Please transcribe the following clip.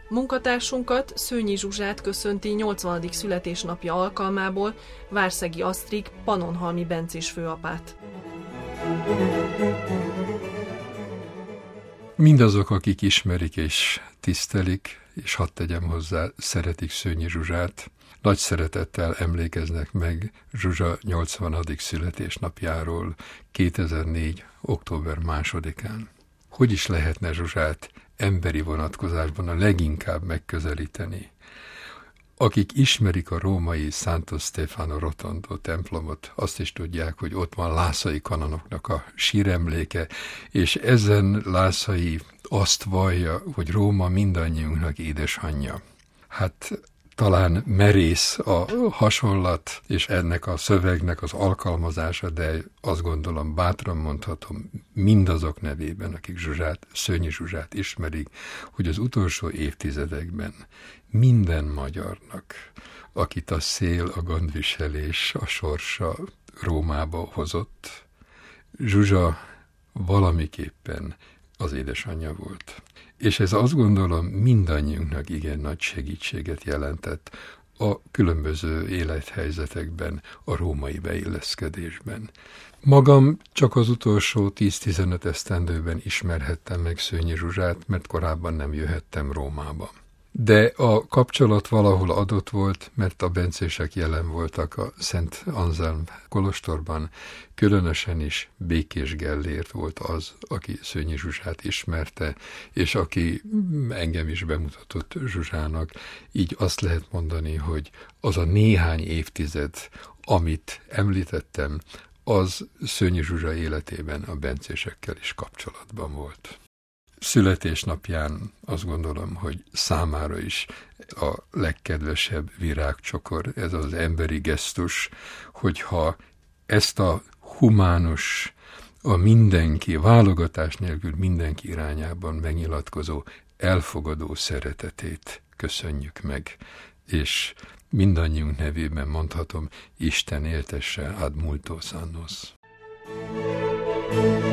Munkatársunkat, Szőnyi Zsuzsát köszönti 80. születésnapja alkalmából Várszegi Asztrig Pannonhalmi bencés főapát. Mindazok, akik ismerik és tisztelik, és hadd tegyem hozzá, szeretik Szőnyi Zsuzsát, nagy szeretettel emlékeznek meg Zsuzsa 80. születésnapjáról 2004. október 2-án. Hogy is lehetne Zsuzsát emberi vonatkozásban a leginkább megközelíteni? Akik ismerik a római Santo Stefano Rotondo templomot, azt is tudják, hogy ott van Lászai kanonoknak a síremléke, és ezen Lászai azt vallja, hogy Róma mindannyiunknak édesanyja. Hát talán merész a hasonlat, és ennek a szövegnek az alkalmazása, de azt gondolom, bátran mondhatom mindazok nevében, akik Szőnyi Zsuzsát ismerik, hogy az utolsó évtizedekben minden magyarnak, akit a szél, a gondviselés, a sorsa Rómába hozott, Zsuzsa valamiképpen az édesanyja volt. És ez azt gondolom mindannyiunknak igen nagy segítséget jelentett a különböző élethelyzetekben, a római beilleszkedésben. Magam csak az utolsó 10-15 esztendőben ismerhettem meg Szőnyi Zsuzsát, mert korábban nem jöhettem Rómába. De a kapcsolat valahol adott volt, mert a bencések jelen voltak a Szent Anzelm kolostorban, különösen is Békés Gellért volt az, aki Szőnyi Zsuzsát ismerte, és aki engem is bemutatott Zsuzsának. Így azt lehet mondani, hogy az a néhány évtized, amit említettem, az Szőnyi Zsuzsa életében a bencésekkel is kapcsolatban volt. Születésnapján azt gondolom, hogy számára is a legkedvesebb virágcsokor, ez az emberi gesztus, hogyha ezt a humánus, a mindenki, válogatás nélkül mindenki irányában megnyilatkozó, elfogadó szeretetét köszönjük meg, és mindannyiunk nevében mondhatom, Isten éltesse ad multos annos.